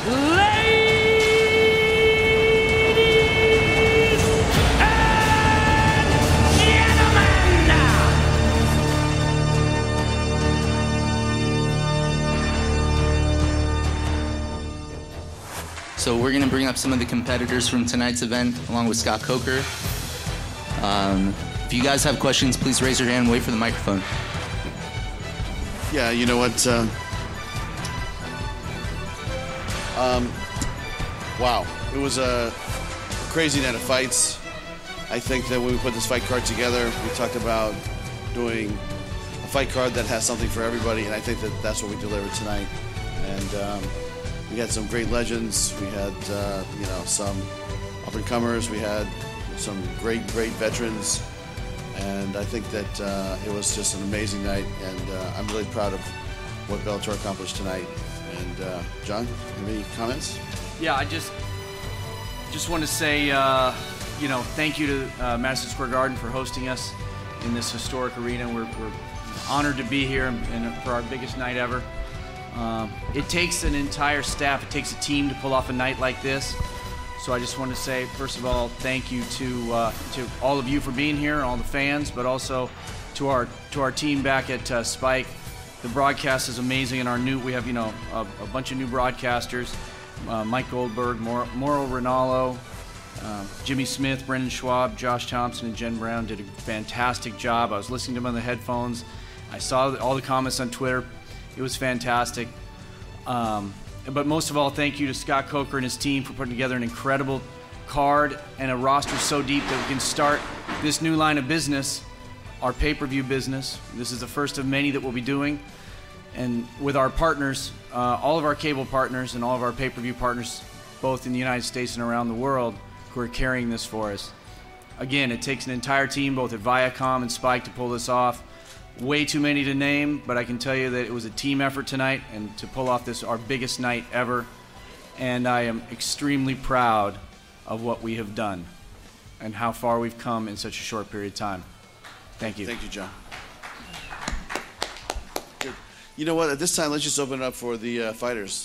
Ladies and gentlemen! So we're going to bring up some of the competitors from tonight's event, along with Scott Coker. If you guys have questions, please raise your hand and wait for the microphone. Yeah, you know what? Wow. It was a crazy night of fights. I think that when we put this fight card together, we talked about doing a fight card that has something for everybody, and I think that that's what we delivered tonight. And we had some great legends. We had, some up-and-comers. We had some great veterans. And I think that it was just an amazing night, and I'm really proud of what Bellator accomplished tonight. And John, have any comments? Yeah, I just want to say, thank you to Madison Square Garden for hosting us in this historic arena. We're honored to be here and for our biggest night ever. It takes an entire staff, it takes a team to pull off a night like this. So I just want to say, first of all, thank you to all of you for being here, all the fans, but also to our team back at Spike. The broadcast is amazing, and we have a bunch of new broadcasters: Mike Goldberg, Mauro Ranallo, Jimmy Smith, Brendan Schwab, Josh Thompson, and Jen Brown did a fantastic job. I was listening to them on the headphones. I saw all the comments on Twitter. It was fantastic. But most of all, thank you to Scott Coker and his team for putting together an incredible card and a roster so deep that we can start this new line of business, our pay-per-view business. This is the first of many that we'll be doing. And with our partners, all of our cable partners and all of our pay-per-view partners, both in the United States and around the world, who are carrying this for us. Again, it takes an entire team, both at Viacom and Spike, to pull this off. Way too many to name, but I can tell you that it was a team effort tonight, and to pull off this, our biggest night ever. And I am extremely proud of what we have done and how far we've come in such a short period of time. Thank you. Thank you, John. Good. You know what? At this time, let's just open it up for the fighters.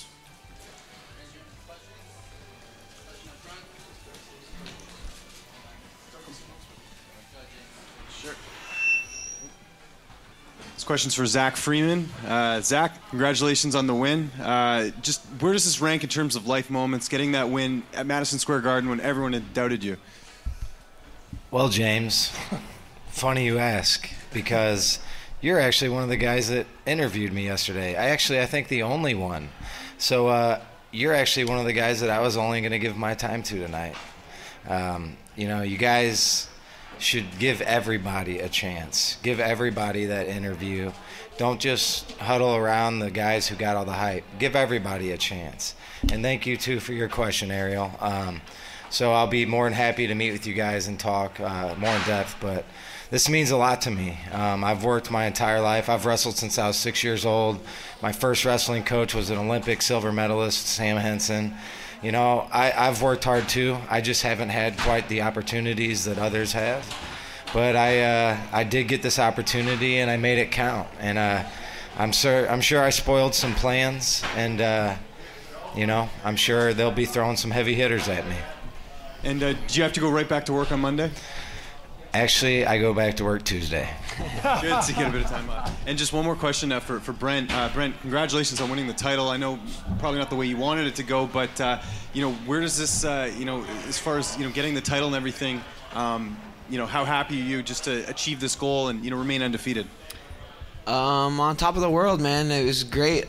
This question's for Zach Freeman. Zach, congratulations on the win. Just where does this rank in terms of life moments, getting that win at Madison Square Garden when everyone had doubted you? Well, James, funny you ask, because you're actually one of the guys that interviewed me yesterday. I think the only one. So you're actually one of the guys that I was only going to give my time to tonight. You guys should give everybody a chance. Give everybody that interview. Don't just huddle around the guys who got all the hype. Give everybody a chance. And thank you, too, for your question, Ariel. So I'll be more than happy to meet with you guys and talk more in depth. But this means a lot to me. I've worked my entire life. I've wrestled since I was 6 years old. My first wrestling coach was an Olympic silver medalist, Sam Henson. I've worked hard too. I just haven't had quite the opportunities that others have. But I did get this opportunity, and I made it count. And I'm sure I spoiled some plans, and I'm sure they'll be throwing some heavy hitters at me. And do you have to go right back to work on Monday? Actually, I go back to work Tuesday. Good to get a bit of time off. And just one more question for Brent. Brent, congratulations on winning the title. I know probably not the way you wanted it to go, but where does this, as far as getting the title and everything, how happy are you just to achieve this goal and remain undefeated? On top of the world, man. It was great.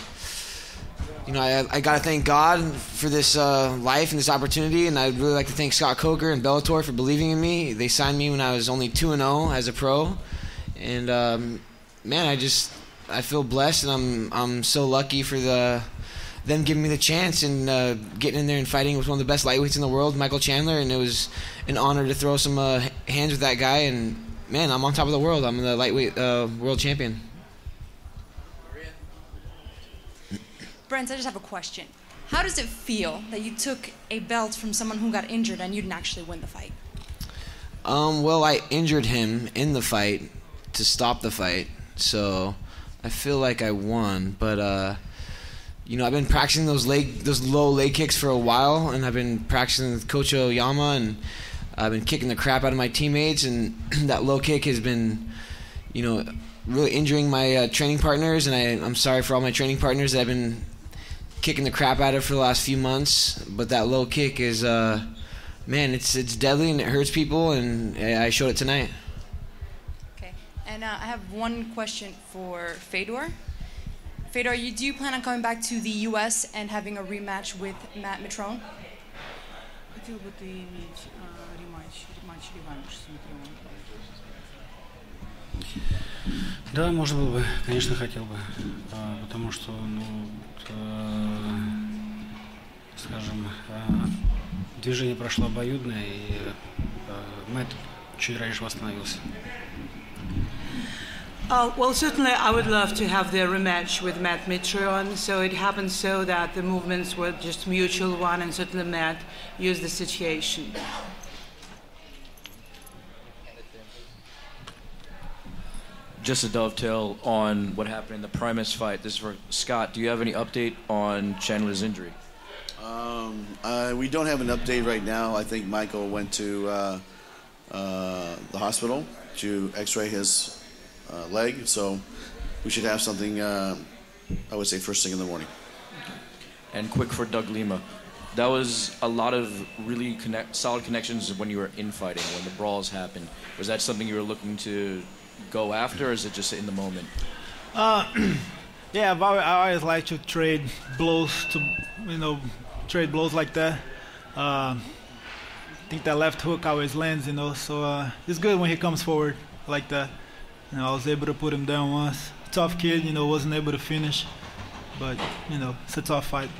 I got to thank God for this life and this opportunity, and I'd really like to thank Scott Coker and Bellator for believing in me. They signed me when I was only 2-0 as a pro, and man, I feel blessed, and I'm so lucky for them giving me the chance and getting in there and fighting with one of the best lightweights in the world, Michael Chandler, and it was an honor to throw some hands with that guy, and man, I'm on top of the world. I'm the lightweight world champion. Brent, I just have a question. How does it feel that you took a belt from someone who got injured and you didn't actually win the fight? Well, I injured him in the fight to stop the fight, so I feel like I won. But I've been practicing those low leg kicks for a while, and I've been practicing with Coach Oyama, and I've been kicking the crap out of my teammates, and that low kick has been, really injuring my training partners, and I'm sorry for all my training partners that I've been kicking the crap out of for the last few months. But that low kick is, it's deadly and it hurts people, and I showed it tonight. Okay, and I have one question for Fedor. Fedor, do you plan on coming back to the U.S. and having a rematch with Matt Mitrione? Хотел бы ты иметь реванш с Митрионом? Да, можно было бы, конечно, хотел бы, потому что, скажем, движение прошло обоюдное, и Мэтт чуть раньше восстановился. Well, certainly I would love to have the rematch with Matt Mitrione. So it happened so that the movements were just mutual one, and certainly Matt used the situation. Just to dovetail on what happened in the Primus fight, this is for Scott. Do you have any update on Chandler's injury? We don't have an update right now. I think Michael went to the hospital to x-ray his leg, so we should have something, I would say, first thing in the morning. And quick for Doug Lima. That was a lot of really solid connections when you were infighting, when the brawls happened. Was that something you were looking to go after, or is it just in the moment? Yeah, I always like to trade blows like that. I think that left hook always lands, so it's good when he comes forward like that. I was able to put him down once. Tough kid, wasn't able to finish, but it's a tough fight.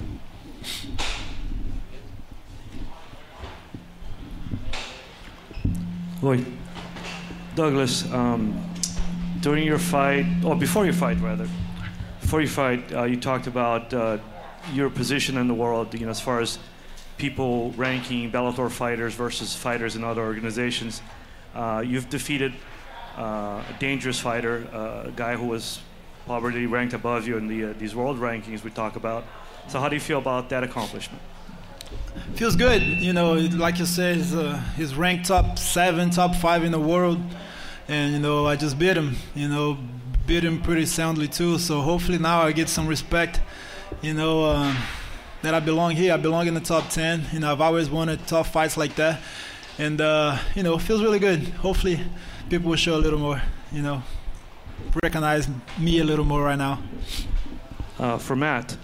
Lloyd, Douglas, during your fight, or before your fight rather, you talked about your position in the world, as far as people ranking Bellator fighters versus fighters in other organizations. You've defeated a dangerous fighter, a guy who was probably ranked above you in these world rankings we talk about. So how do you feel about that accomplishment? Feels good. Like you said, he's ranked top 7, top 5 in the world. And, I just beat him, beat him pretty soundly too. So hopefully now I get some respect, that I belong here. I belong in the top 10. I've always wanted tough fights like that. And, it feels really good. Hopefully people will show a little more, recognize me a little more right now. For Matt.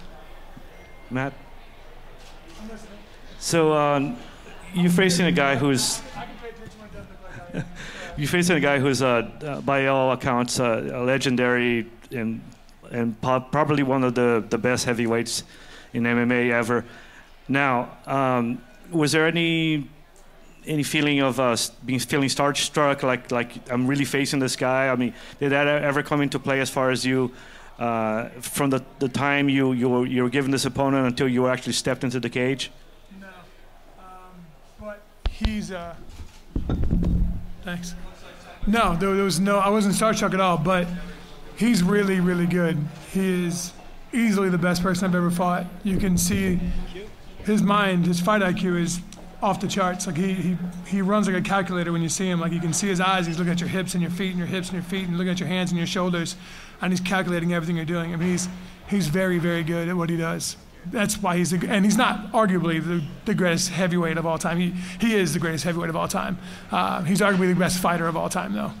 So you're facing a guy who's by all accounts a legendary and probably one of the best heavyweights in MMA ever. Now, was there any feeling of feeling starstruck, like I'm really facing this guy? I mean, did that ever come into play as far as you, from the time you were given this opponent until you actually stepped into the cage? No, but he's thanks. No, there was no. I wasn't starstruck at all, but he's really, really good. He is easily the best person I've ever fought. You can see his mind, his fight IQ is off the charts. Like he runs like a calculator when you see him. Like you can see his eyes. He's looking at your hips and your feet and your hips and your feet and looking at your hands and your shoulders, and he's calculating everything you're doing. I mean, he's very, very good at what he does. That's why and he's not arguably the greatest heavyweight of all time. He is the greatest heavyweight of all time. He's arguably the best fighter of all time, though.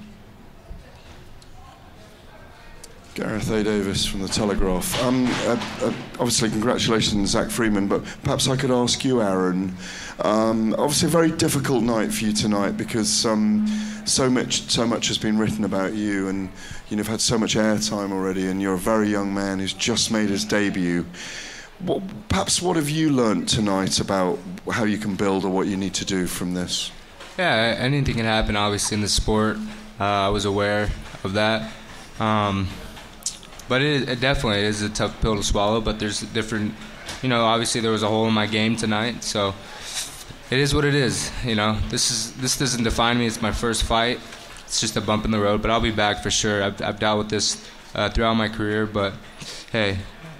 Gareth A. Davis from The Telegraph. Obviously, congratulations, Zach Freeman, but perhaps I could ask you, Aaron. Obviously, a very difficult night for you tonight because so much has been written about you, and you've had so much airtime already, and you're a very young man who's just made his debut. Perhaps what have you learnt tonight about how you can build or what you need to do from this? Yeah, anything can happen, obviously, in the sport. I was aware of that. But it definitely is a tough pill to swallow, but there's different, obviously there was a hole in my game tonight, so it is what it is, This doesn't define me. It's my first fight. It's just a bump in the road, but I'll be back for sure. I've dealt with this throughout my career, but hey,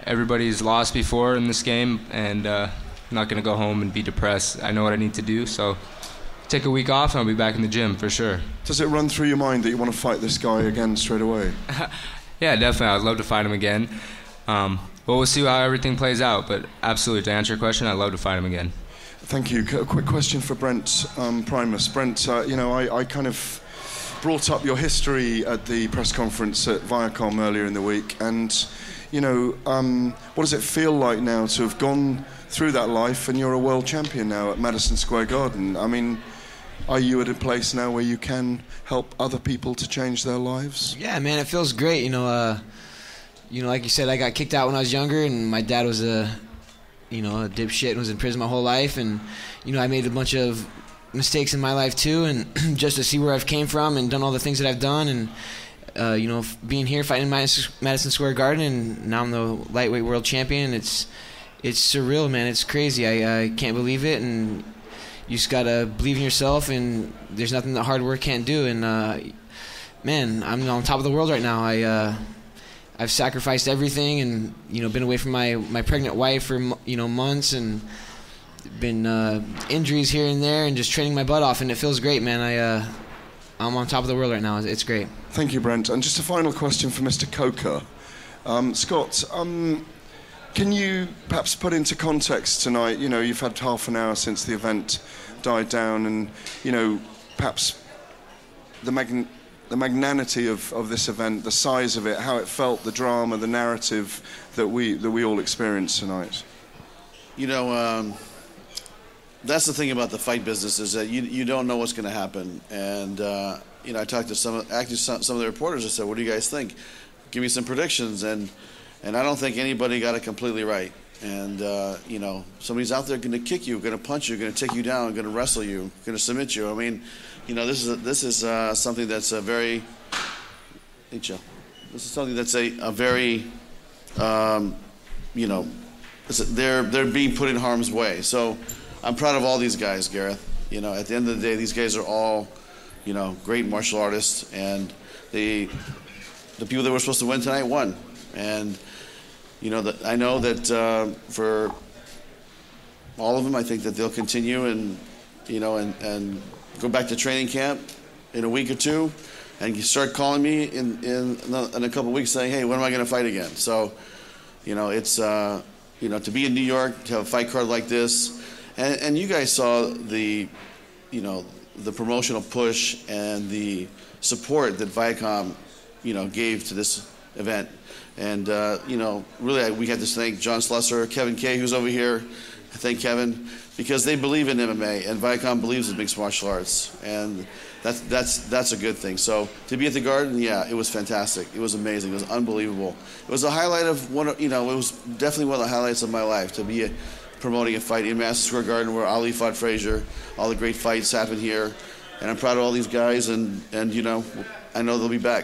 everybody's lost before in this game, and I'm not going to go home and be depressed. I know what I need to do, so take a week off and I'll be back in the gym for sure. Does it run through your mind that you want to fight this guy again straight away? Yeah, definitely. I'd love to fight him again. But we'll see how everything plays out. But absolutely, to answer your question, I'd love to fight him again. Thank you. A quick question for Brent Primus. Brent, I kind of brought up your history at the press conference at Viacom earlier in the week, and what does it feel like now to have gone through that life and you're a world champion now at Madison Square Garden? I mean, are you at a place now where you can help other people to change their lives? Yeah, man, it feels great. Like you said, I got kicked out when I was younger, and my dad was a dipshit and was in prison my whole life, and I made a bunch of mistakes in my life too, and just to see where I've came from and done all the things that I've done, and being here fighting in Madison Square Garden, and now I'm the lightweight world champion. It's surreal, man. It's crazy. I can't believe it, and you just gotta believe in yourself, and there's nothing that hard work can't do. And man, I'm on top of the world right now. I've sacrificed everything, and been away from my pregnant wife for months, and been injuries here and there, and just training my butt off, and it feels great, man. I'm on top of the world right now. It's great. Thank you, Brent. And just a final question for Mr. Coker. Scott, can you perhaps put into context tonight, you've had half an hour since the event died down, and, perhaps the magnanimity of this event, the size of it, how it felt, the drama, the narrative that we all experienced tonight? That's the thing about the fight business, is that you don't know what's going to happen. And, I talked to some of the reporters. I said, what do you guys think? Give me some predictions. And I don't think anybody got it completely right. And, somebody's out there going to kick you, going to punch you, going to take you down, going to wrestle you, going to submit you. I mean, this is something that's a very, this is something that's a very, they're being put in harm's way. So I'm proud of all these guys, Gareth. At the end of the day, these guys are all, great martial artists, and the people that were supposed to win tonight won. And, I know that for all of them, I think that they'll continue and go back to training camp in a week or two, and you start calling me in a couple of weeks saying, hey, when am I going to fight again? So, it's, to be in New York, to have a fight card like this, and you guys saw the promotional push and the support that Viacom, gave to this event. And, really, we had to thank John Slesser, Kevin Kay, who's over here. I thank Kevin, because they believe in MMA, and Viacom believes in mixed martial arts, and that's a good thing. So to be at the Garden, yeah, it was fantastic. It was amazing. It was unbelievable. It was a highlight of it was definitely one of the highlights of my life, to be promoting a fight in Madison Square Garden where Ali fought Frazier. All the great fights happen here, and I'm proud of all these guys, and I know they'll be back.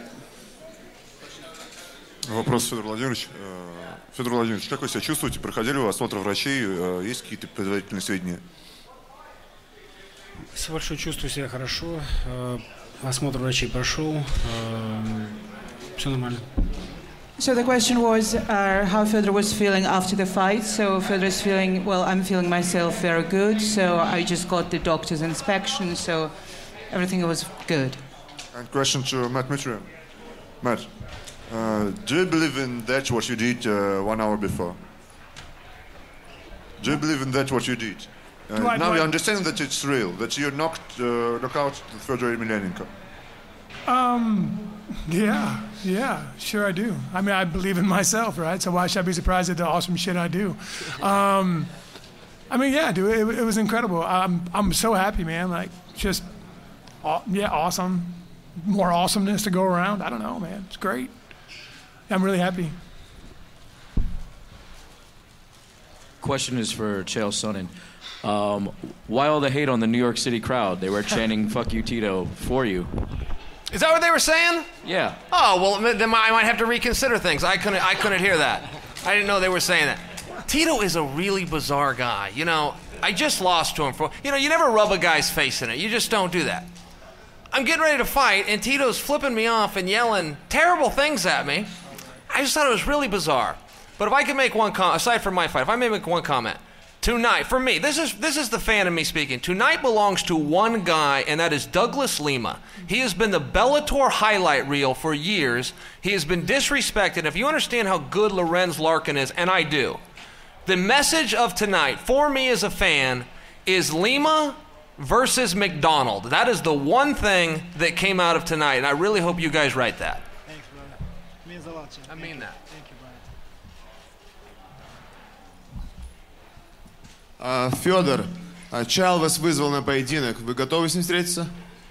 Вопрос, Федор Владимирович. Федор Владимирович, как вы себя чувствуете? Проходили вы осмотр врачей? Есть какие-то предварительные сведения? Спасибо большое, чувствую себя хорошо. Осмотр врачей прошел. Все нормально. So the question was how Fedor was feeling after the fight. So Fedor is feeling, well, I'm feeling myself very good. So I just got the doctor's inspection. So everything was good. And question to Matt Mitrione. Matt, do you believe in that what you did 1 hour before? Do you believe in that what you did? Now you understand that it's real, that you knocked out Fedor Emelianenko. Yeah, sure I do. I mean, I believe in myself, right? So why should I be surprised at the awesome shit I do? I mean, yeah, dude, it was incredible. I'm so happy, man. Like, just, awesome. More awesomeness to go around. I don't know, man. It's great. I'm really happy. Question is for Chael Sonnen. Why all the hate on the New York City crowd? They were chanting "Fuck you, Tito" for you. Is that what they were saying? Yeah. Oh, well, then I might have to reconsider things. I couldn't hear that. I didn't know they were saying that. Tito is a really bizarre guy. I just lost to him. You never rub a guy's face in it. You just don't do that. I'm getting ready to fight, and Tito's flipping me off and yelling terrible things at me. I just thought it was really bizarre. But if I can make one comment, aside from my fight, if I may make one comment, tonight, for me, this is the fan in me speaking. Tonight belongs to one guy, and that is Douglas Lima. He has been the Bellator highlight reel for years. He has been disrespected. If you understand how good Lorenz Larkin is, and I do, the message of tonight, for me as a fan, is Lima versus McDonald. That is the one thing that came out of tonight, and I really hope you guys write that. Thanks, brother. Means a lot, Jim. I mean that. Thank you, brother. Федор, Чал вас вызвал на поединок. Вы готовы с ним встретиться?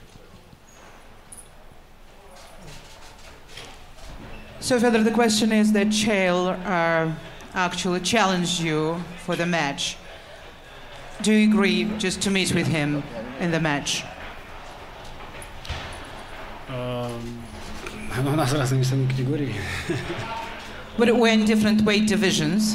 So, Fedor, the question is that Chael actually challenged you for the match. Do you agree just to meet with him in the match? У нас разные весовые категории. But we're in different weight divisions.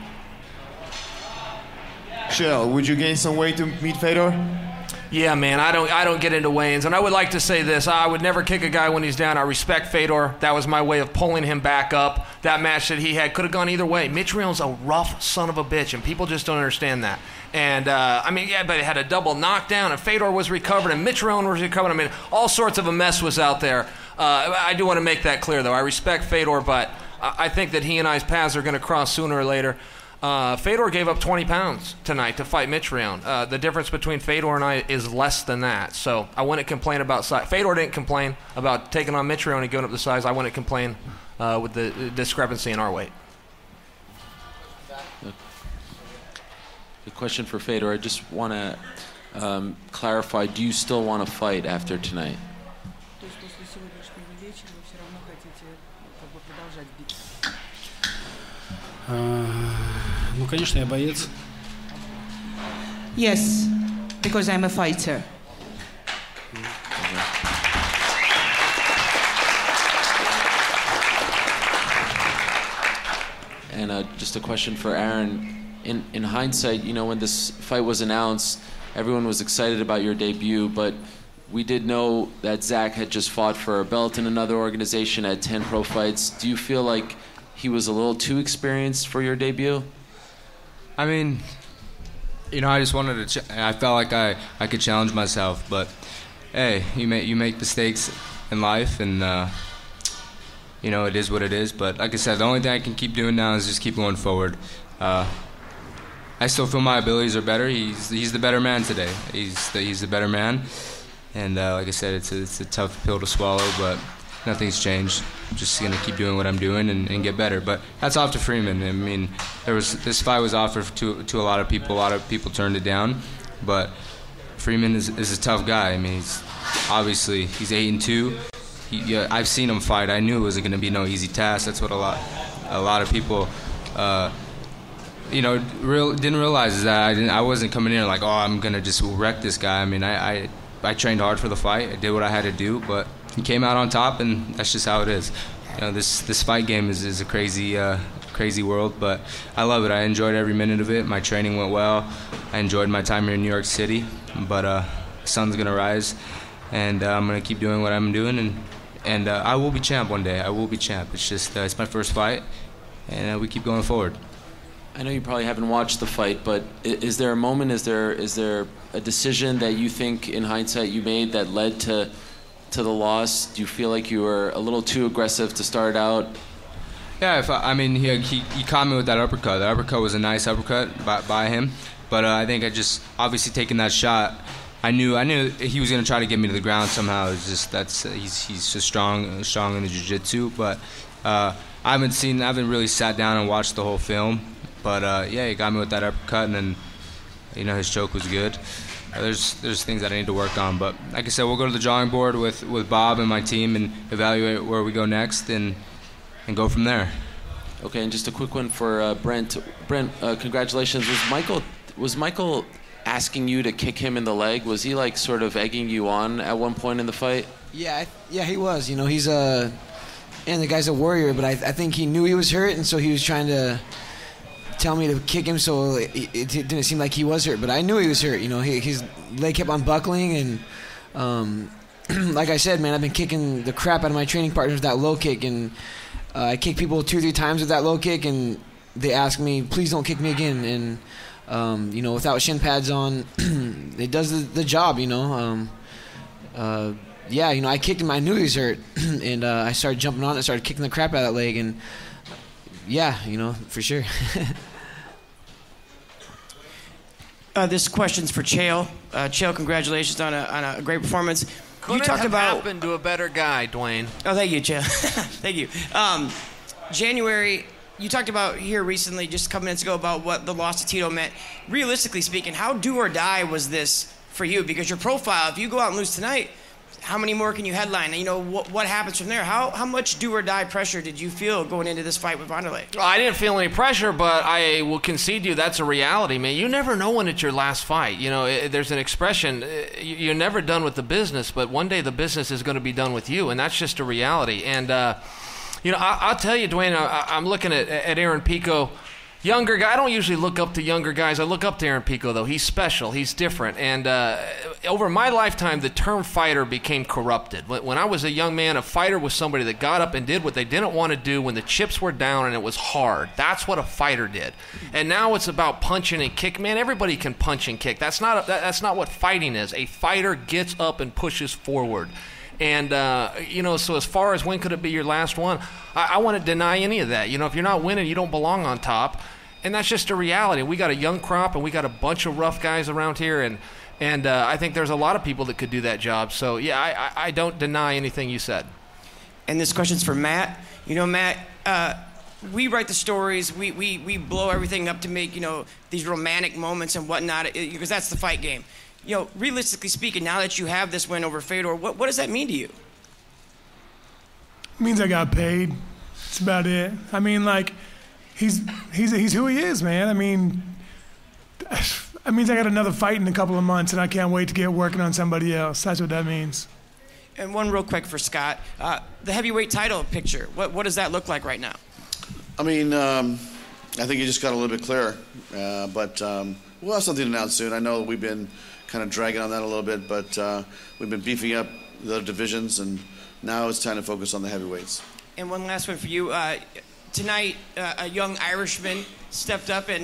Chell, would you gain some weight to meet Fedor? Yeah, man, I don't get into weigh-ins, and I would like to say this: I would never kick a guy when he's down. I respect Fedor. That was my way of pulling him back up. That match that he had could have gone either way. Mitrione's a rough son of a bitch, and people just don't understand that. And but he had a double knockdown, and Fedor was recovered, and Mitrione was recovered. I mean, all sorts of a mess was out there. I do want to make that clear, though. I respect Fedor, but I think that he and I's paths are going to cross sooner or later. Fedor gave up 20 pounds tonight to fight Mitrione. The difference between Fedor and I is less than that. So I wouldn't complain about size. Fedor didn't complain about taking on Mitrione and giving up the size. I wouldn't complain with the discrepancy in our weight. The question for Fedor, I just want to clarify, do you still want to fight after tonight? Ну, конечно, я боец. Yes, because I'm a fighter. And just a question for Aaron. In hindsight, you know, when this fight was announced, everyone was excited about your debut, but we did know that Zach had just fought for a belt in another organization, had 10 pro fights. Do you feel like he was a little too experienced for your debut? I mean, you know, I just wanted to. I felt like I could challenge myself, but hey, you make mistakes in life, and you know, it is what it is. But like I said, the only thing I can keep doing now is just keep going forward. I still feel my abilities are better. He's the better man today. He's the better man, and like I said, it's a tough pill to swallow, but nothing's changed. I'm just gonna keep doing what I'm doing and get better. But hats off to Freeman. I mean, this fight was offered to a lot of people. A lot of people turned it down, but Freeman is a tough guy. I mean, he's 8-2. I've seen him fight. I knew it wasn't gonna be no easy task. That's what a lot of people. Didn't realize is that I wasn't coming in like, oh, I'm gonna just wreck this guy. I mean, I trained hard for the fight. I did what I had to do, but he came out on top, and that's just how it is. You know, this fight game is a crazy world, but I love it. I enjoyed every minute of it. My training went well. I enjoyed my time here in New York City, but the sun's gonna rise, and I'm gonna keep doing what I'm doing, and I will be champ one day. I will be champ. It's just it's my first fight, and we keep going forward. I know you probably haven't watched the fight, but is there a moment, is there a decision that you think in hindsight you made that led to the loss? Do you feel like you were a little too aggressive to start out? Yeah, he caught me with that uppercut. The uppercut was a nice uppercut by him, but I think I just obviously taking that shot. I knew he was gonna try to get me to the ground somehow. It's just he's just strong in the jiu-jitsu, but I haven't really sat down and watched the whole film. But he got me with that uppercut, and then his choke was good. There's things that I need to work on, but like I said, we'll go to the drawing board with Bob and my team and evaluate where we go next and go from there. Okay, and just a quick one for Brent. Brent, congratulations. Was Michael asking you to kick him in the leg? Was he like sort of egging you on at one point in the fight? Yeah, he was. You know, he's and the guy's a warrior, but I think he knew he was hurt, and so he was trying to tell me to kick him so it didn't seem like he was hurt, but I knew he was hurt. You know, his leg kept on buckling, and like I said, man, I've been kicking the crap out of my training partners with that low kick, and I kicked people 2-3 times with that low kick, and they ask me, please don't kick me again. And, you know, without shin pads on, it does the job, you know. Yeah, you know, I kicked him. I knew he was hurt. And I started jumping on it, started kicking the crap out of that leg. And, yeah, you know, for sure. This question's for Chael. Chael, congratulations on a great performance. Couldn't have happened to a better guy, Dwayne. Oh, thank you, Chael. Thank you. January, you talked about here recently, just a couple minutes ago, about what the loss to Tito meant. Realistically speaking, how do or die was this for you? Because your profile, if you go out and lose tonight, how many more can you headline? You know, what happens from there? How much do or die pressure did you feel going into this fight with Wanderlei? Well, I didn't feel any pressure, but I will concede to you that's a reality, man. You never know when it's your last fight. You know, there's an expression, you're never done with the business, but one day the business is going to be done with you, and that's just a reality. And, you know, I'll tell you, Dwayne, I'm looking at Aaron Pico. Younger guy. I don't usually look up to younger guys. I look up to Aaron Pico, though. He's special. He's different. And over my lifetime, the term fighter became corrupted. When I was a young man, a fighter was somebody that got up and did what they didn't want to do when the chips were down and it was hard. That's what a fighter did. And now it's about punching and kick. Man, everybody can punch and kick. That's not what fighting is. A fighter gets up and pushes forward. And, you know, so as far as when could it be your last one, I want to deny any of that. You know, if you're not winning, you don't belong on top. And that's just a reality. We got a young crop, and we got a bunch of rough guys around here, and I think there's a lot of people that could do that job. So, yeah, I don't deny anything you said. And this question's for Matt. You know, Matt, we write the stories. We blow everything up to make, you know, these romantic moments and whatnot, because that's the fight game. You know, realistically speaking, now that you have this win over Fedor, what does that mean to you? It means I got paid. That's about it. I mean, like, he's who he is, man. I mean, it means I got another fight in a couple of months, and I can't wait to get working on somebody else. That's what that means. And one real quick for Scott. The heavyweight title picture, what does that look like right now? I mean, I think you just got a little bit clearer. But we'll have something to announce soon. I know we've been kind of dragging on that a little bit, but we've been beefing up the other divisions, and now it's time to focus on the heavyweights. And one last one for you. Tonight, a young Irishman stepped up and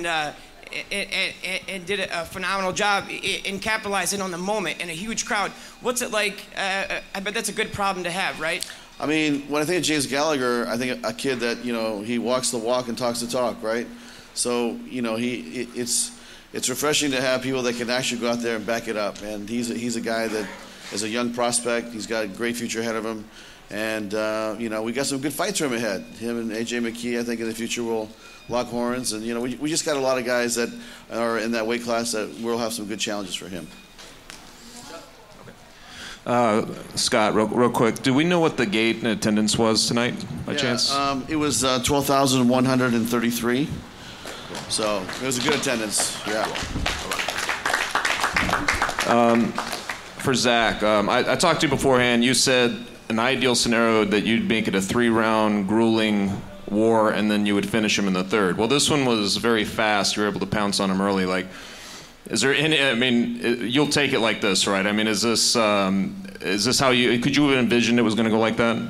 did a phenomenal job in capitalizing on the moment in a huge crowd. What's it like? I bet that's a good problem to have, right? I mean, when I think of James Gallagher, I think a kid that, you know, he walks the walk and talks the talk, right? So, you know, it's refreshing to have people that can actually go out there and back it up. And he's a guy that is a young prospect. He's got a great future ahead of him. And, you know, we got some good fights for him ahead. Him and A.J. McKee, I think, in the future will lock horns. And, you know, we just got a lot of guys that are in that weight class that will have some good challenges for him. Scott, real quick, do we know what the gate in attendance was tonight, by chance? It was 12,133. So it was a good attendance, yeah. For Zach, I talked to you beforehand. You said an ideal scenario that you'd make it a 3-round grueling war and then you would finish him in the third. Well, this one was very fast. You were able to pounce on him early. Like, is there any, I mean, you'll take it like this, right? I mean, is this how you, could you have envisioned it was going to go like that?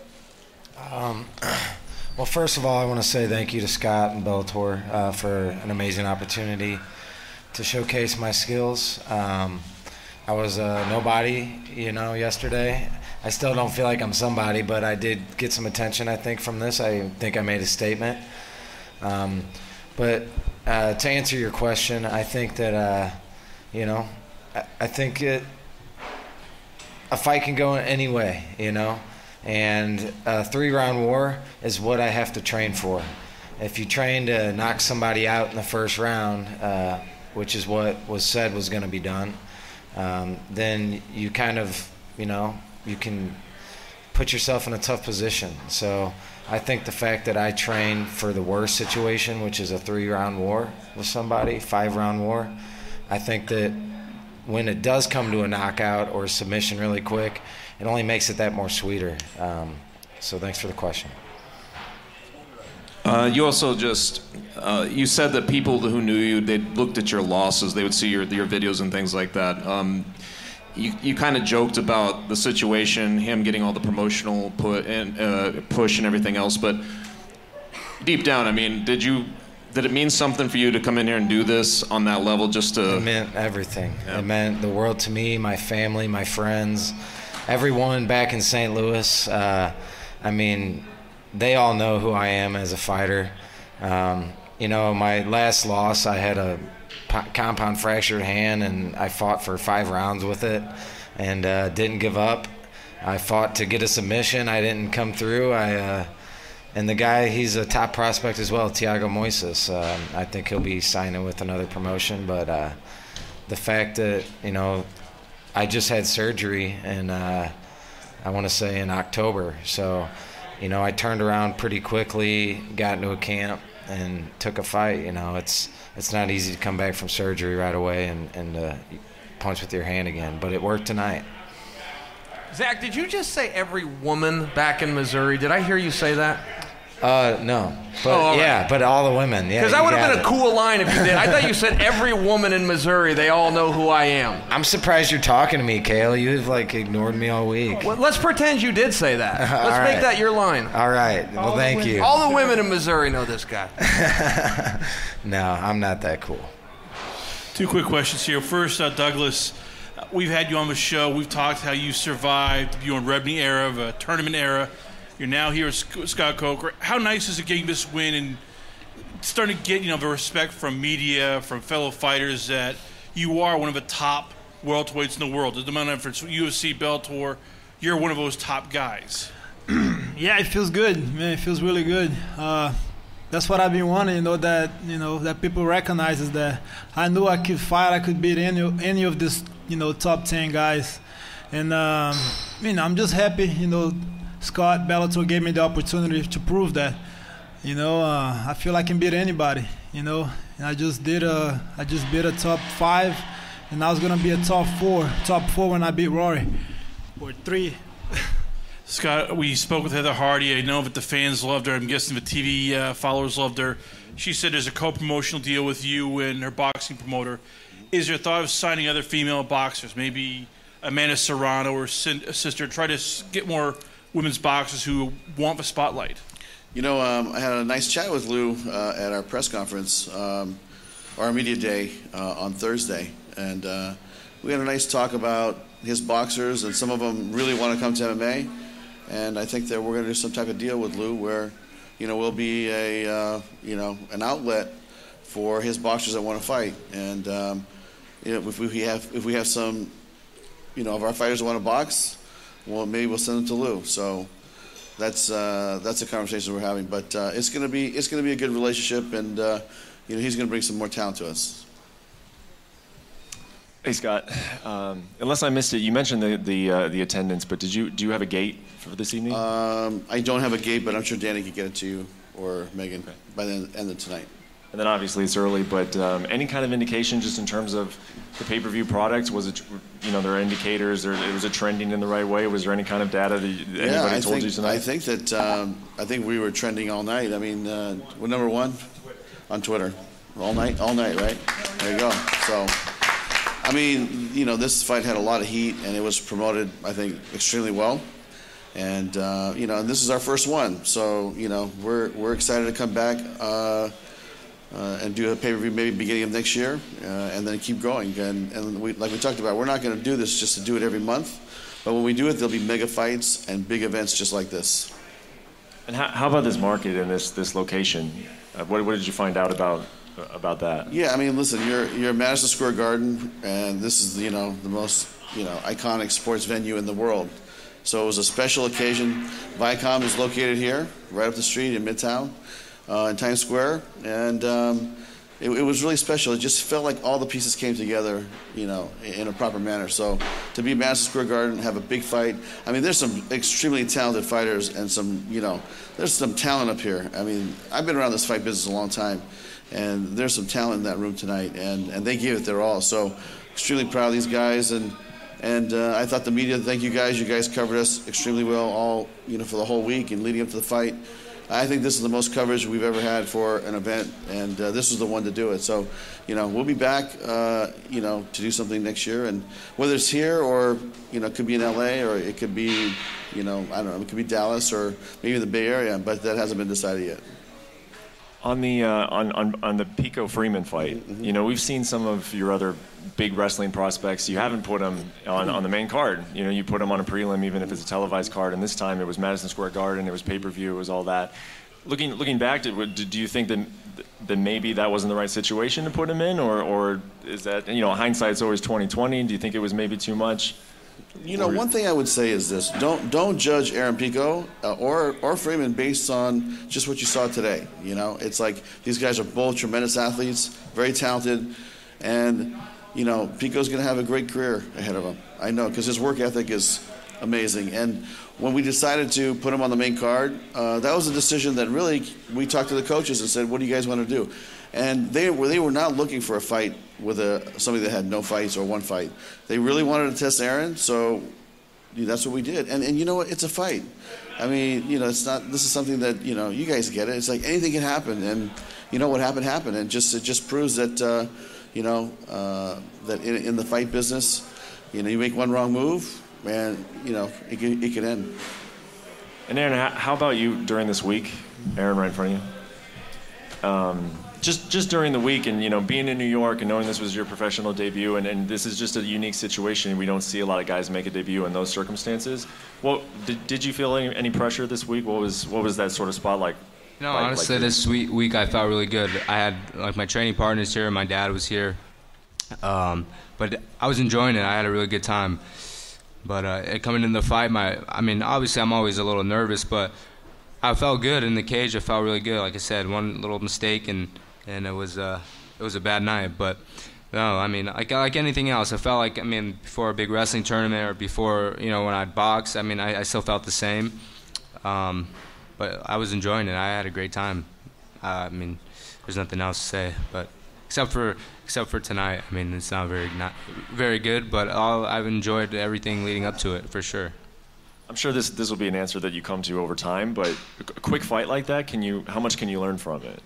Well, first of all, I want to say thank you to Scott and Bellator for an amazing opportunity to showcase my skills. I was nobody, you know, yesterday. I still don't feel like I'm somebody, but I did get some attention, I think, from this. I think I made a statement. But to answer your question, I think that, you know, I think a fight can go any way, you know. And a 3-round war is what I have to train for. If you train to knock somebody out in the first round, which is what was said was going to be done, then you kind of, you know, you can put yourself in a tough position. So I think the fact that I train for the worst situation, which is a 3-round war with somebody, 5-round war, I think that when it does come to a knockout or a submission really quick, it only makes it that more sweeter. So thanks for the question. You also just, you said that people who knew you, they looked at your losses, they would see your videos and things like that. You kind of joked about the situation, him getting all the promotional push and everything else, but deep down, I mean, did you Did it mean something for you to come in here and do this on that level just to... It meant everything. Yeah. It meant the world to me, my family, my friends, everyone back in St. Louis. I mean, they all know who I am as a fighter. You know, my last loss, I had a compound fractured hand, and I fought for 5 rounds with it and didn't give up. I fought to get a submission. I didn't come through. And the guy, he's a top prospect as well, Thiago Moises. I think he'll be signing with another promotion. But the fact that, you know, I just had surgery, and I want to say in October. So, you know, I turned around pretty quickly, got into a camp, and took a fight. You know, it's not easy to come back from surgery right away and punch with your hand again. But it worked tonight. Zach, did you just say every woman back in Missouri? Did I hear you say that? No. But right. But all the women. Yeah. Because that would have been a cool line if you did. I thought you said every woman in Missouri, they all know who I am. I'm surprised you're talking to me, Kale. You've ignored me all week. Well, let's pretend you did say that. Let's make that your line. All right. Well, thank you. All the women in Missouri know this guy. No, I'm not that cool. 2 quick questions here. First, Douglas, we've had you on the show. We've talked how you survived the Bjorn Rebney era, the tournament era. You're now here with Scott Coker. How nice is it getting this win and starting to get, you know, the respect from media, from fellow fighters that you are one of the top welterweights in the world? The amount of efforts, UFC, Bellator, you're one of those top guys. Yeah, it feels good, man. It feels really good. That's what I've been wanting, that people recognizes that I knew I could fight, I could beat any of these, top 10 guys. And, I'm just happy, Scott Bellator gave me the opportunity to prove that. I feel I can beat anybody, and I just beat a top 5, and I was going to be a top 4 when I beat Rory, or 3. Scott, we spoke with Heather Hardy. I know that the fans loved her. I'm guessing the TV followers loved her. She said there's a co-promotional deal with you and her boxing promoter. Is there thought of signing other female boxers, maybe Amanda Serrano or sister, try to get more women's boxers who want the spotlight? I had a nice chat with Lou at our press conference, our media day on Thursday, and we had a nice talk about his boxers, and some of them really want to come to MMA. And I think that we're going to do some type of deal with Lou where, we'll be an outlet for his boxers that want to fight. And if we have some, of our fighters that want to box, well, maybe we'll send them to Lou. So that's a conversation we're having. But it's going to be a good relationship, and he's going to bring some more talent to us. Hey Scott, unless I missed it, you mentioned the attendance, but do you have a gate for this evening? I don't have a gate, but I'm sure Danny could get it to you or Megan by the end of tonight. And then obviously it's early, but any kind of indication just in terms of the pay-per-view product? Was it, there are indicators, or was it trending in the right way? Was there any kind that anybody told you tonight? I think that I think we were trending all night. I mean, we're number 1 on Twitter all night, right? There you go. So. I mean, this fight had a lot of heat, and it was promoted, I think, extremely well. And, and this is our first one. So, we're excited to come back and do a pay-per-view maybe beginning of next year and then keep going. And like we talked about, we're not going to do this just to do it every month. But when we do it, there'll be mega fights and big events just like this. And how about this market and this location? What did you find out about that? Yeah, I mean, listen, you're at Madison Square Garden, and this is the most iconic sports venue in the world. So it was a special occasion. Viacom is located here, right up the street in Midtown, in Times Square, and it was really special. It just felt like all the pieces came together, in a proper manner. So to be at Madison Square Garden, have a big fight. I mean, there's some extremely talented fighters and some, there's some talent up here. I mean, I've been around this fight business a long time. And there's some talent in that room tonight, and they gave it their all. So extremely proud of these guys, and I thought the media, thank you guys. You guys covered us extremely well all, for the whole week and leading up to the fight. I think this is the most coverage we've ever had for an event, and this was the one to do it. So, we'll be back, to do something next year, and whether it's here or, it could be in LA or it could be, I don't know, it could be Dallas or maybe the Bay Area, but that hasn't been decided yet. On the on the Pico Freeman fight, you know, we've seen some of your other big wrestling prospects. You haven't put them on the main card. You know, you put them on a prelim, even if it's a televised card. And this time it was Madison Square Garden, it was pay-per-view, it was all that. Looking back, do you think that maybe that wasn't the right situation to put him in, or is that, you know, hindsight's always 20/20? Do you think it was maybe too much? You know, one thing I would say is this: don't judge Aaron Pico or Freeman based on just what you saw today. You know, it's like these guys are both tremendous athletes, very talented, and you know, Pico's going to have a great career ahead of him. I know, because his work ethic is amazing. And when we decided to put him on the main card, that was a decision that really we talked to the coaches and said, "What do you guys want to do?" And they were not looking for a fight with somebody that had no fights or one fight. They really wanted to test Aaron, so that's what we did. And you know what? It's a fight. I mean, you know, it's not. This is something that, you know, you guys get it. It's like anything can happen, and you know what happened. And it just proves that you know that in the fight business, you know, you make one wrong move, and you know it could end. And Aaron, how about you during this week? Aaron, right in front of you. Just during the week, and you know, being in New York and knowing this was your professional debut, and this is just a unique situation. We don't see a lot of guys make a debut in those circumstances. Well, did you feel any pressure this week? What was that sort of spot like? No, honestly, this week I felt really good. I had like my training partners here, my dad was here, but I was enjoying it. I had a really good time. But coming into the fight, I mean, obviously I'm always a little nervous, but I felt good in the cage. I felt really good. Like I said, one little mistake and it was a bad night. But no, I mean, like anything else, I felt like, I mean, before a big wrestling tournament or before, you know, when I'd box, I mean, I still felt the same. But I was enjoying it. I had a great time. I mean, there's nothing else to say. But except for tonight, I mean, it's not very good. But I've enjoyed everything leading up to it for sure. I'm sure this will be an answer that you come to over time. But a quick fight like that, how much can you learn from it?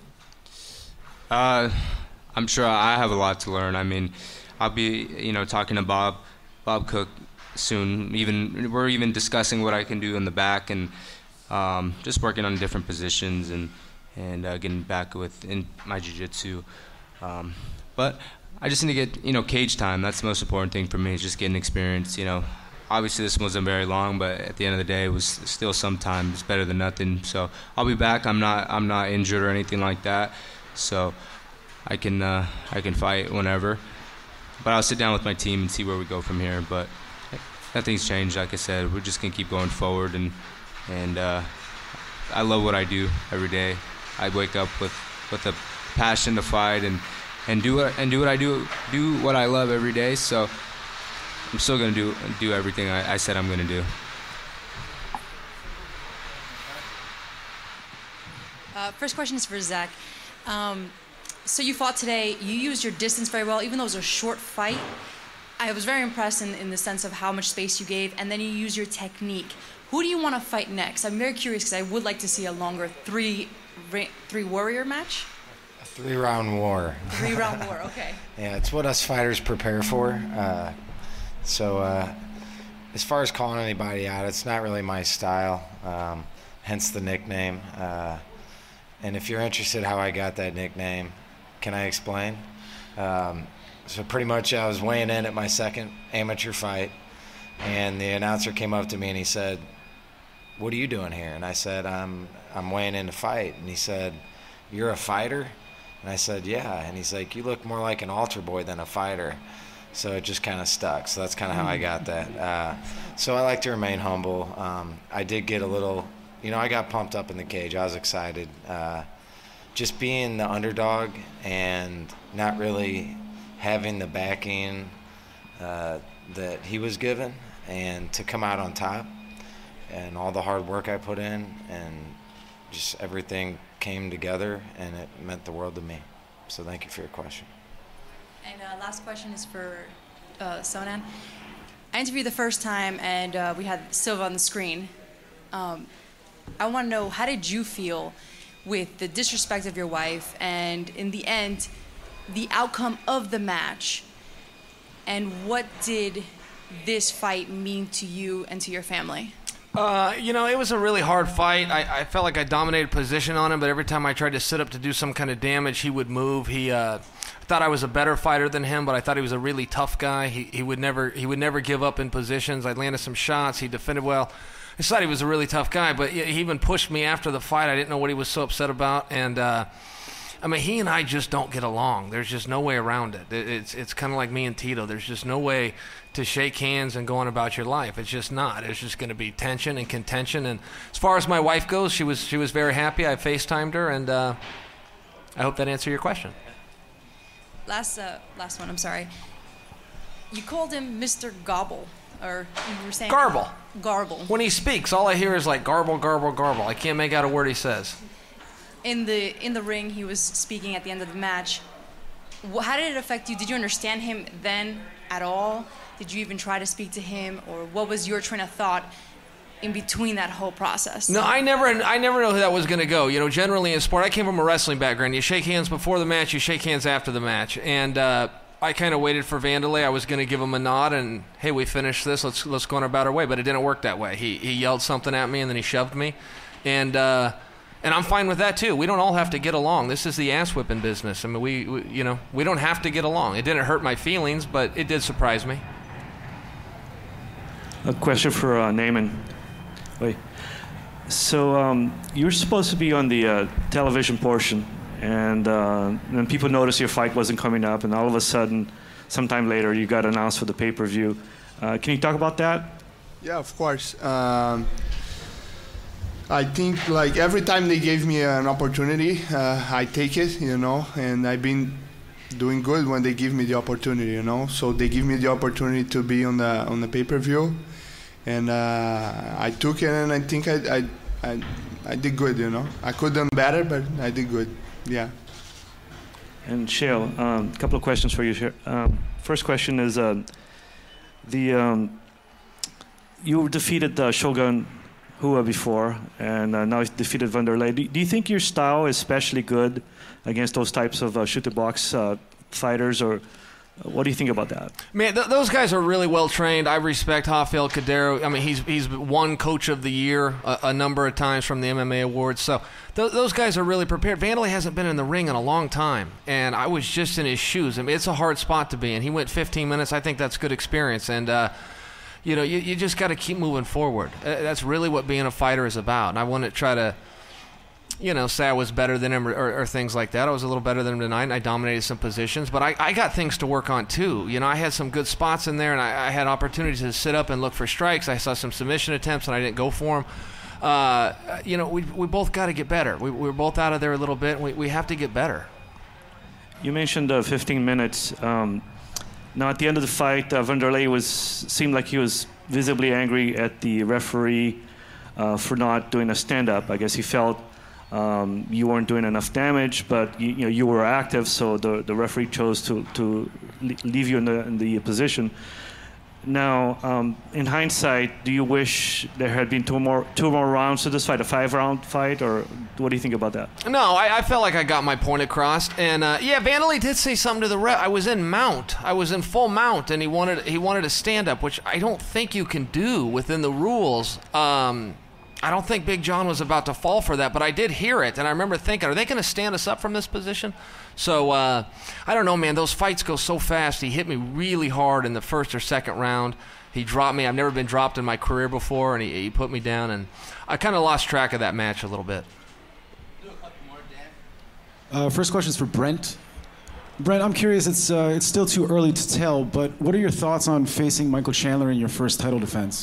I'm sure I have a lot to learn. I mean, I'll be, you know, talking to Bob Cook soon. We're even discussing what I can do in the back and just working on different positions and getting back in my jiu-jitsu. But I just need to get, you know, cage time. That's the most important thing for me, is just getting experience. You know, obviously this wasn't very long, but at the end of the day, it was still some time. It's better than nothing. So I'll be back. I'm not injured or anything like that. So I can fight whenever, but I'll sit down with my team and see where we go from here. But nothing's changed. Like I said, we're just gonna keep going forward, and I love what I do every day. I wake up with a passion to fight and do what I do what I love every day. So I'm still gonna do everything I said I'm gonna do. First question is for Zach. So you fought today. You used your distance very well, even though it was a short fight. I was very impressed in the sense of how much space you gave, and then you used your technique. Who do you want to fight next? I'm very curious because I would like to see a longer three warrior match. A 3-round war. 3-round war, okay. Yeah, it's what us fighters prepare for. So as far as calling anybody out, it's not really my style, hence the nickname. And if you're interested how I got that nickname, can I explain? So pretty much I was weighing in at my second amateur fight, and the announcer came up to me and he said, "What are you doing here?" And I said, I'm weighing in to fight. And he said, "You're a fighter?" And I said, "Yeah." And he's like, "You look more like an altar boy than a fighter." So it just kind of stuck. So that's kind of how I got that. So I like to remain humble. I did get a little, you know, I got pumped up in the cage. I was excited. Just being the underdog and not really having the backing that he was given, and to come out on top, and all the hard work I put in, and just everything came together, and it meant the world to me. So thank you for your question. And last question is for Sonan. I interviewed the first time, and we had Silva on the screen. I want to know, how did you feel with the disrespect of your wife, and in the end, the outcome of the match, and what did this fight mean to you and to your family? It was a really hard fight. I felt like I dominated position on him, but every time I tried to sit up to do some kind of damage, he would move. I thought I was a better fighter than him, but I thought he was a really tough guy. He would never give up in positions. I landed some shots. He defended well. I just thought he was a really tough guy, but he even pushed me after the fight. I didn't know what he was so upset about, and he and I just don't get along. There's just no way around it. It's kind of like me and Tito. There's just no way to shake hands and go on about your life. It's just not. It's just going to be tension and contention. And as far as my wife goes, she was very happy. I FaceTimed her, and I hope that answered your question. Last one. I'm sorry. You called him Mr. Gobble, or you were saying Garble. Garble. When he speaks, all I hear is like garble, garble, garble. I can't make out a word he says. In the ring, he was speaking at the end of the match. How did it affect you? Did you understand him then at all? Did you even try to speak to him, or what was your train of thought in between that whole process? No, I never know who that was going to go. Generally in sport, I came from a wrestling background. You shake hands before the match, you shake hands after the match, and I kind of waited for Vanderlei. I was going to give him a nod and, hey, we finished this. Let's go on about our way. But it didn't work that way. He yelled something at me and then he shoved me, and I'm fine with that too. We don't all have to get along. This is the ass whipping business. I mean, we don't have to get along. It didn't hurt my feelings, but it did surprise me. A question for Naaman. Wait. So you're supposed to be on the television portion, and then people noticed your fight wasn't coming up, and all of a sudden, sometime later, you got announced for the pay-per-view. Can you talk about that? Yeah, of course. I think like every time they gave me an opportunity, I take it, and I've been doing good when they give me the opportunity, So they give me the opportunity to be on the pay-per-view, and I took it, and I think I did good, I could have done better, but I did good. Yeah. And Chael, a couple of questions for you here. First question is, you defeated Shogun Rua before, and now he's defeated Vanderlei. Do you think your style is especially good against those types of shoot-the-box fighters, or what do you think about that? Man, those guys are really well trained. I respect Rafael Cordeiro. I mean, he's won Coach of the Year a number of times from the MMA awards. So those guys are really prepared. Vanderlei hasn't been in the ring in a long time, and I was just in his shoes. I mean, it's a hard spot to be in. He went 15 minutes. I think that's good experience, and you just got to keep moving forward. That's really what being a fighter is about. And I wouldn't try to say I was better than him or things like that. I was a little better than him tonight, and I dominated some positions. But I got things to work on, too. I had some good spots in there, and I had opportunities to sit up and look for strikes. I saw some submission attempts, and I didn't go for them. We both got to get better. We're both out of there a little bit, and we have to get better. You mentioned 15 minutes. Now, at the end of the fight, Vanderlei seemed like he was visibly angry at the referee for not doing a stand-up. I guess he felt you weren't doing enough damage, but you were active, so the referee chose to leave you in the position. Now, in hindsight, do you wish there had been two more rounds to this fight, a 5-round fight, or what do you think about that? No, I felt like I got my point across, and Vanderlei did say something to the ref. I was in full mount, and he wanted a stand up, which I don't think you can do within the rules. I don't think Big John was about to fall for that, but I did hear it, and I remember thinking, are they going to stand us up from this position? So, I don't know, man. Those fights go so fast. He hit me really hard in the first or second round. He dropped me. I've never been dropped in my career before, and he put me down, and I kind of lost track of that match a little bit. First question is for Brent. Brent, I'm curious, it's still too early to tell, but what are your thoughts on facing Michael Chandler in your first title defense?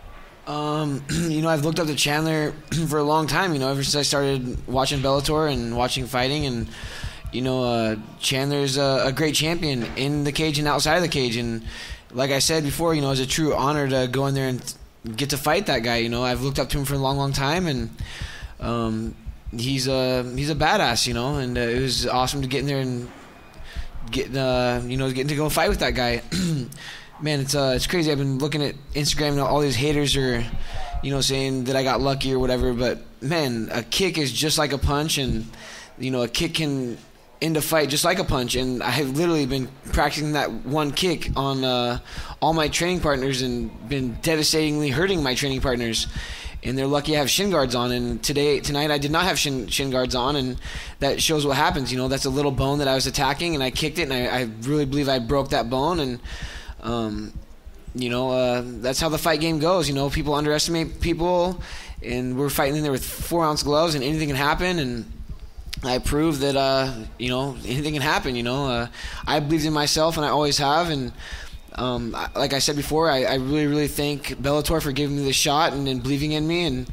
I've looked up to Chandler for a long time, ever since I started watching Bellator and watching fighting. And, Chandler's a great champion in the cage and outside of the cage. And like I said before, it's a true honor to go in there and get to fight that guy. I've looked up to him for a long, long time. And he's a badass, and it was awesome to get in there and getting to go fight with that guy. Man, it's crazy. I've been looking at Instagram and all these haters are, saying that I got lucky or whatever. But man, a kick is just like a punch, and a kick can into fight just like a punch, and I have literally been practicing that one kick on all my training partners and been devastatingly hurting my training partners. And they're lucky I have shin guards on. And tonight I did not have shin guards on, and that shows what happens. You know, that's a little bone that I was attacking, and I kicked it, and I really believe I broke that bone. And that's how the fight game goes. You know, people underestimate people, and we're fighting in there with 4-ounce gloves, and anything can happen. And I proved that anything can happen. I believed in myself, and I always have. And like I said before, I really, really thank Bellator for giving me the shot and believing in me, and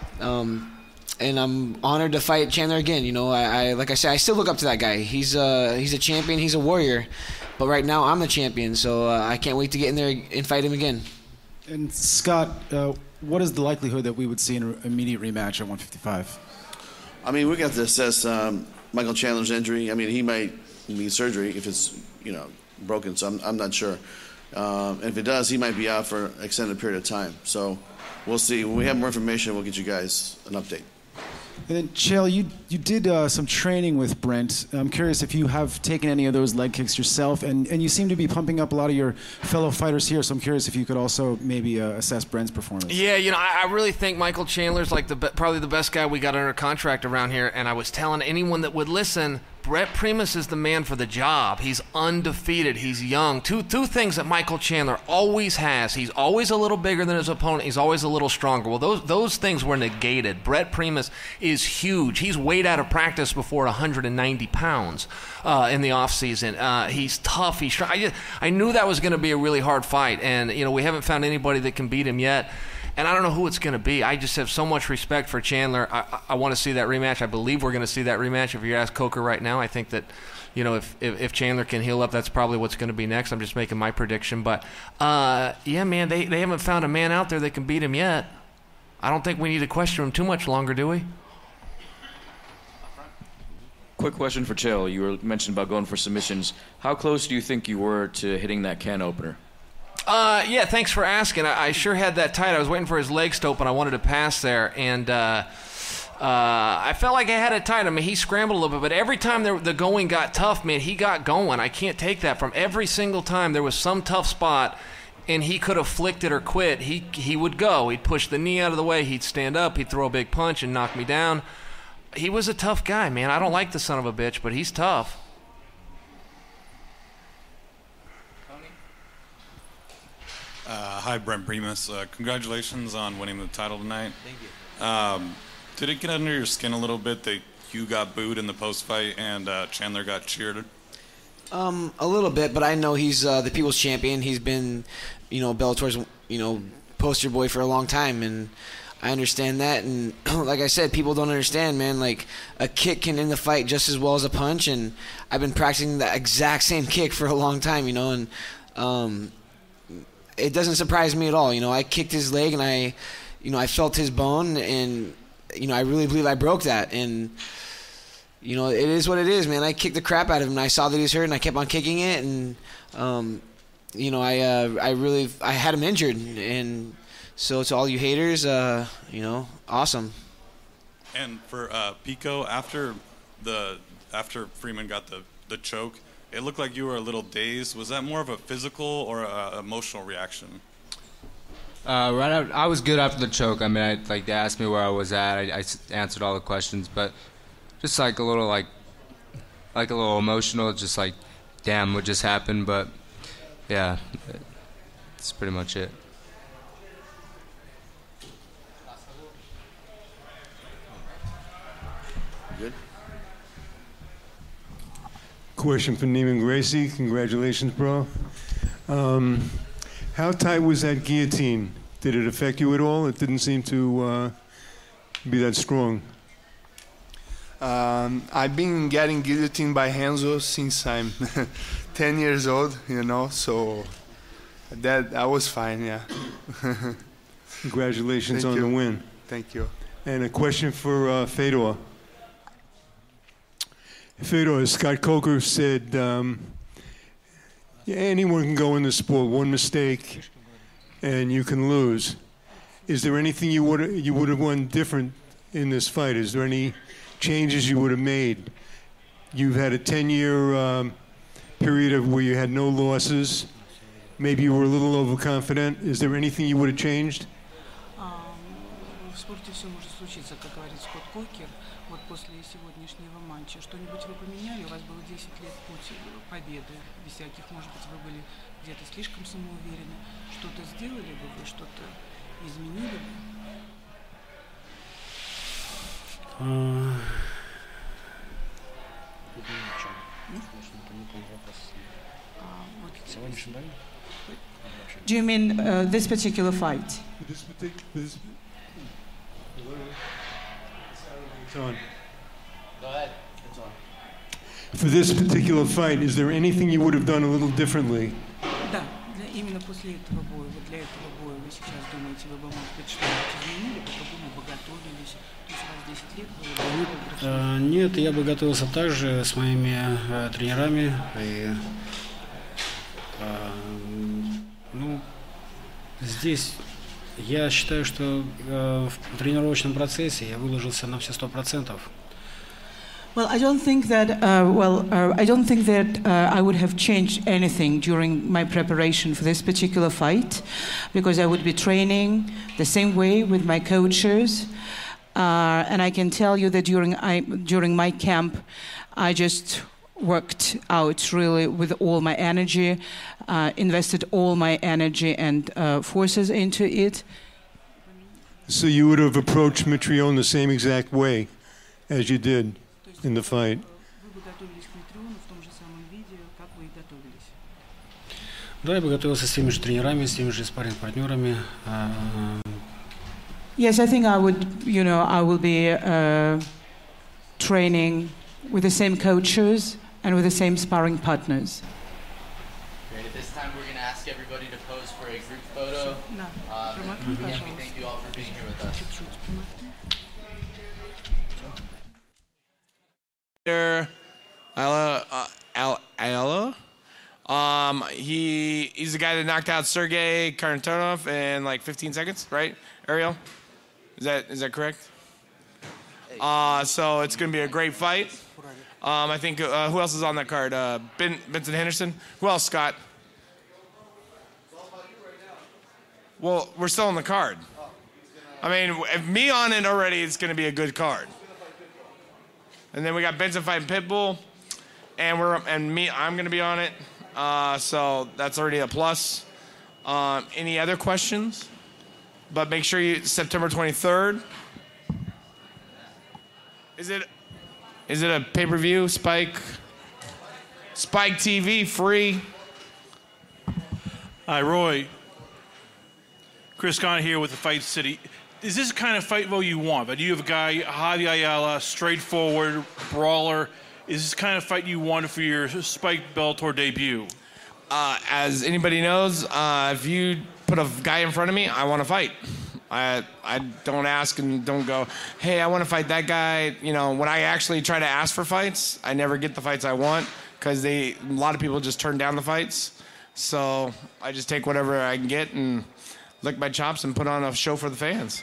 I'm honored to fight Chandler again. Like I said, I still look up to that guy. He's a champion. He's a warrior. But right now, I'm the champion, so I can't wait to get in there and fight him again. And Scott, what is the likelihood that we would see an immediate rematch at 155? I mean, we got to assess Michael Chandler's injury. I mean, he might need surgery if it's broken. So I'm not sure. And if it does, he might be out for an extended period of time. So we'll see. When we have more information, we'll get you guys an update. And then, Chael, you did some training with Brent. I'm curious if you have taken any of those leg kicks yourself, and you seem to be pumping up a lot of your fellow fighters here, so I'm curious if you could also maybe assess Brent's performance. Yeah, I really think Michael Chandler's like probably the best guy we got under contract around here, and I was telling anyone that would listen, Brett Primus is the man for the job. He's undefeated. He's young. Two things that Michael Chandler always has. He's always a little bigger than his opponent. He's always a little stronger. Well, those things were negated. Brett Primus is huge. He's weighed out of practice before 190 pounds in the offseason. He's tough. He's strong. I knew that was going to be a really hard fight, and we haven't found anybody that can beat him yet. And I don't know who it's going to be. I just have so much respect for Chandler. I want to see that rematch. I believe we're going to see that rematch. If you ask Coker right now, I think that, if Chandler can heal up, that's probably what's going to be next. I'm just making my prediction. But, yeah, man, they haven't found a man out there that can beat him yet. I don't think we need to question him too much longer, do we? Quick question for Chael. You mentioned about going for submissions. How close do you think you were to hitting that can opener? Yeah, thanks for asking. I sure had that tight. I was waiting for his legs to open. I wanted to pass there, and I felt like I had it tight. I mean, he scrambled a little bit, but every time the going got tough, man, he got going. I can't take that from every single time. There was some tough spot, and he could have flicked it or quit. He would go. He'd push the knee out of the way. He'd stand up. He'd throw a big punch and knock me down. He was a tough guy, man. I don't like the son of a bitch, but he's tough. Hi, Brent Primus. Congratulations on winning the title tonight. Thank you. Did it get under your skin a little bit that you got booed in the post-fight and Chandler got cheered? A little bit, but I know he's the people's champion. He's been, Bellator's, poster boy for a long time, and I understand that. And like I said, people don't understand, man. Like, a kick can end the fight just as well as a punch, and I've been practicing the exact same kick for a long time, and it doesn't surprise me at all. I kicked his leg, and I felt his bone, and I really believe I broke that. And it is what it is, man. I kicked the crap out of him, and I saw that he was hurt, and I kept on kicking it, and I had him injured, and so to all you haters, awesome. And for Pico, after Freeman got the choke, it looked like you were a little dazed. Was that more of a physical or a emotional reaction? I was good after the choke. I mean, they asked me where I was at. I answered all the questions, but just a little emotional. Just like, damn, what just happened? But yeah, that's pretty much it. Good. Question for Neiman Gracie. Congratulations, bro. How tight was that guillotine? Did it affect you at all? It didn't seem to be that strong. I've been getting guillotined by Renzo since I'm 10 years old, so that I was fine, yeah. Congratulations on the win. Thank you. And a question for Fedor. Fedor, as Scott Coker said, anyone can go in the sport, one mistake, and you can lose. Is there anything you would have won different in this fight? Is there any changes you would have made You've had a 10-year period of where you had no losses. Maybe you were a little overconfident. Is there anything you would have changed? В спорте все может случиться, как говорит Скотт Кокер. Вот после сегодняшнего матча что-нибудь вы поменяли? У вас было 10 лет путь победы. Без всяких, может быть, вы были где-то слишком самоуверены. Что-то сделали бы вы, что-то изменили бы? Do you mean this particular fight? It's on. Go ahead. It's on. For this particular fight, is there anything you would have done a little differently? Да, именно после этого боя, вот для этого боя вы сейчас думаете, вы бы, может быть, что-нибудь изменили, по-другому бы готовились? То есть у вас 10 лет было? Нет, я бы готовился также с моими тренерами. И, ну, здесь я считаю, что в тренировочном процессе я выложился на все 100%. Well, I don't think that. I don't think that I would have changed anything during my preparation for this particular fight, because I would be training the same way with my coaches, and I can tell you that during my camp, I just worked out really with all my energy, invested all my energy and forces into it. So you would have approached Mitrione the same exact way as you did in the fight. Да, я бы готовился с теми же тренерами, с теми же спарринг-партнерами. Yes, I think I would. I will be training with the same coaches and with the same sparring partners. Great. At this time, we're going to ask everybody to pose for a group photo. And we thank you all for being here with us. Ayala. He's the guy that knocked out Sergey Karantonov in like 15 seconds, right, Ariel? Is that correct? So it's going to be a great fight. I think who else is on that card? Benson Henderson. Who else, Scott? Well, we're still on the card. I mean, if me on it already, it's going to be a good card. And then we got Benson fighting Pitbull, and I'm going to be on it. So that's already a plus. Any other questions? But make sure September 23rd. Is it a pay-per-view? Spike TV, free. Hi, Roy. Chris Conn here with the Fight City. Is this the kind of fight you want? But you have a guy, Javi Ayala, straightforward, brawler. Is this the kind of fight you wanted for your Spike Bellator debut? As anybody knows, if you put a guy in front of me, I want to fight. I don't ask and don't go, hey, I want to fight that guy. When I actually try to ask for fights, I never get the fights I want because a lot of people just turn down the fights. So I just take whatever I can get and lick my chops and put on a show for the fans.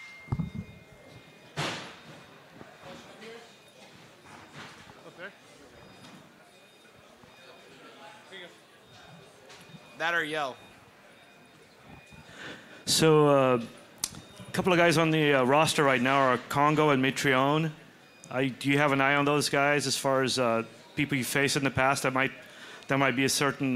That or yell. So a couple of guys on the roster right now are Kongo and Mitrione. Do you have an eye on those guys as far as people you faced in the past that might be a certain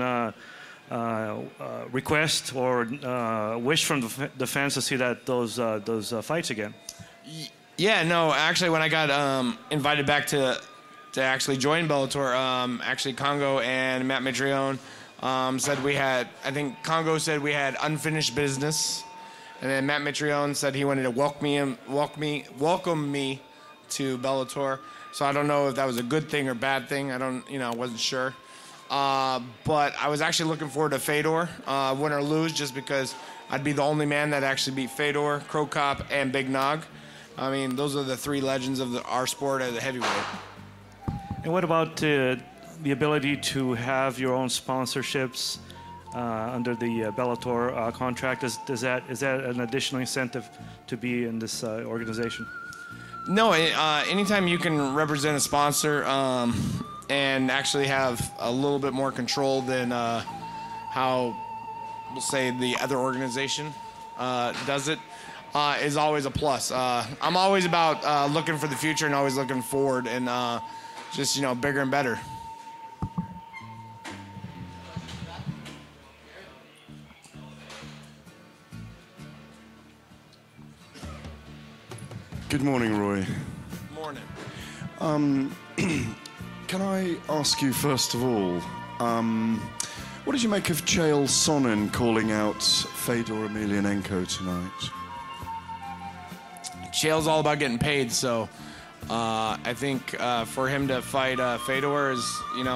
request or wish from the fans to see those fights again? Yeah, no, actually when I got invited back to actually join Bellator, actually Kongo and Matt Mitrione said I think Kongo said we had unfinished business, and then Matt Mitrione said he wanted to welcome me to Bellator. So I don't know if that was a good thing or bad thing. I wasn't sure. But I was actually looking forward to Fedor, win or lose, just because I'd be the only man that actually beat Fedor, Crow Cop, and Big Nog. I mean, those are the three legends of our sport as a heavyweight. And what about the ability to have your own sponsorships under the Bellator contract? Is that an additional incentive to be in this organization? No, anytime you can represent a sponsor and actually have a little bit more control than how, we'll say, the other organization does it, is always a plus. I'm always about looking for the future and always looking forward and just, bigger and better. Good morning, Roy. Morning. Can I ask you, first of all, what did you make of Chael Sonnen calling out Fedor Emelianenko tonight? Chael's all about getting paid, so I think for him to fight Fedor is,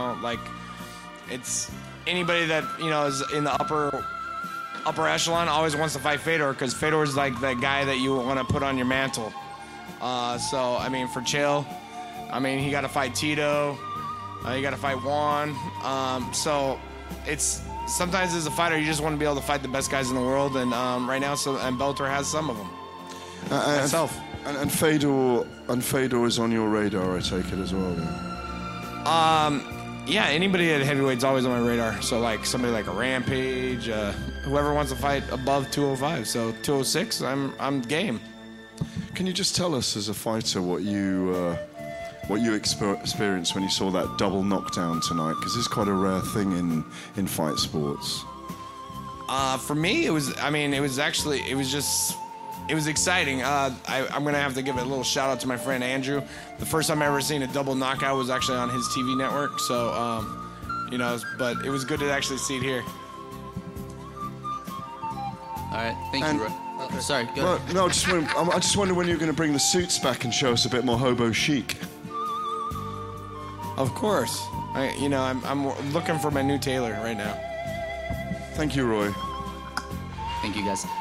it's anybody that, is in the upper echelon always wants to fight Fedor because Fedor is like that guy that you want to put on your mantle. So, for Chael, he got to fight Tito. You got to fight Juan. So it's sometimes as a fighter, you just want to be able to fight the best guys in the world. And right now, and Bellator has some of them. And Fedor is on your radar, I take it as well. Yeah, anybody at heavyweight's always on my radar. So like somebody like a Rampage, whoever wants to fight above 205. So 206, I'm game. Can you just tell us, as a fighter, what you experienced when you saw that double knockdown tonight? Because it's quite a rare thing in fight sports. For me, it was exciting. I'm going to have to give a little shout out to my friend Andrew. The first time I ever seen a double knockout was actually on his TV network. So, but it was good to actually see it here. All right, thank you, Roy. Oh, sorry, go ahead. No, I just wonder when you're going to bring the suits back and show us a bit more hobo chic. Of course. I'm looking for my new tailor right now. Thank you, Roy. Thank you, guys.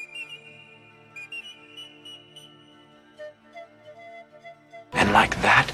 And like that,